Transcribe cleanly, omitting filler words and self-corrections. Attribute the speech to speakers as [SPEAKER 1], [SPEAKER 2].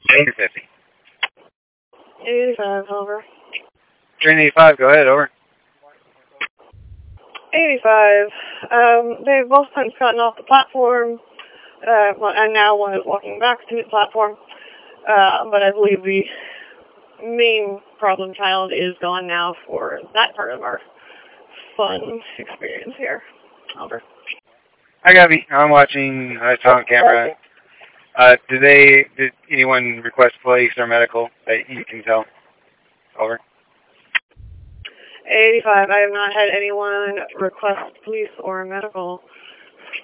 [SPEAKER 1] 850.
[SPEAKER 2] 85, over.
[SPEAKER 1] Train 85, go ahead, over.
[SPEAKER 2] 85. They've both since gotten off the platform, and now one is walking back to the platform. But I believe the main problem child is gone now for that part of our fun experience here. Over.
[SPEAKER 1] I got me. I'm watching. I saw on camera. Did anyone request police or medical that you can tell? Over.
[SPEAKER 2] 85. I have not had anyone request police or medical.